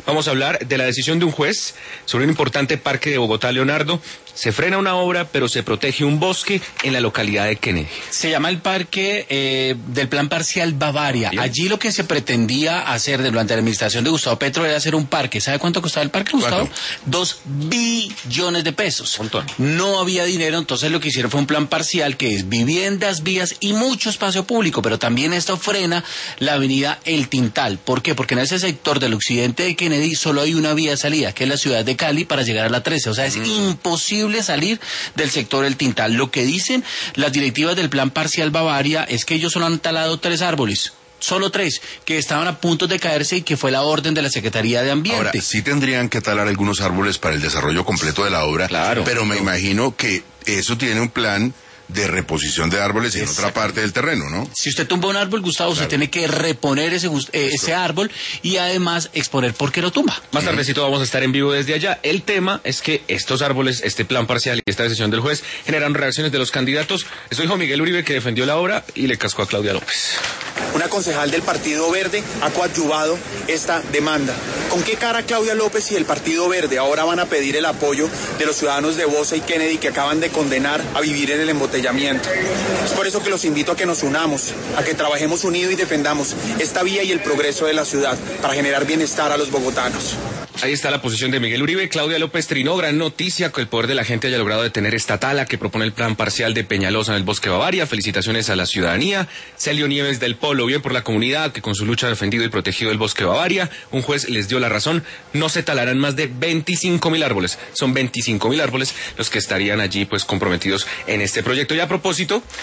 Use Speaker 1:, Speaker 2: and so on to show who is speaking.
Speaker 1: Vamos a hablar de la decisión de un juez sobre un importante parque de Bogotá, Leonardo. Se frena una obra, pero se protege un bosque en la localidad de Kennedy.
Speaker 2: Se llama el parque del Plan Parcial Bavaria.
Speaker 1: Bien.
Speaker 2: Allí lo que se pretendía hacer durante la administración de Gustavo Petro era hacer un parque. ¿Sabe cuánto costaba el parque, Gustavo? 2 billones de pesos.
Speaker 1: Montón.
Speaker 2: No había dinero, entonces lo que hicieron fue un plan parcial que es viviendas, vías y mucho espacio público, pero también esto frena la avenida El Tintal. ¿Por qué? Porque en ese sector del occidente de Kennedy solo hay una vía de salida, que es la ciudad de Cali, para llegar a la 13. O sea, es imposible salir del sector El Tintal. Lo que dicen las directivas del Plan Parcial Bavaria es que ellos solo han talado 3 árboles. Solo 3, que estaban a punto de caerse y que fue la orden de la Secretaría de Ambiente.
Speaker 3: Ahora, sí tendrían que talar algunos árboles para el desarrollo completo de la obra,
Speaker 1: Claro.
Speaker 3: pero me imagino que eso tiene un plan de reposición de árboles en otra parte del terreno, ¿no?
Speaker 2: Si usted tumba un árbol, Gustavo, usted tiene que reponer ese árbol y además exponer por qué lo tumba.
Speaker 1: Más tardecito vamos a estar en vivo desde allá. El tema es que estos árboles, este plan parcial y esta decisión del juez generan reacciones de los candidatos. Estoy con Miguel Uribe, que defendió la obra y le cascó a Claudia López.
Speaker 4: Una concejal del Partido Verde ha coadyuvado esta demanda. ¿Con qué cara Claudia López y el Partido Verde ahora van a pedir el apoyo de los ciudadanos de Bosa y Kennedy que acaban de condenar a vivir en el embotellamiento? Es por eso que los invito a que nos unamos, a que trabajemos unidos y defendamos esta vía y el progreso de la ciudad para generar bienestar a los bogotanos.
Speaker 1: Ahí está la posición de Miguel Uribe. Claudia López trinó, gran noticia que el poder de la gente haya logrado detener esta tala que propone el plan parcial de Peñalosa en el Bosque Bavaria. Felicitaciones a la ciudadanía. Celio Nieves del Polo, bien por la comunidad que con su lucha ha defendido y protegido el Bosque Bavaria. Un juez les dio la razón. No se talarán más de 25.000 árboles. Son 25.000 árboles los que estarían allí pues comprometidos en este proyecto. Y a propósito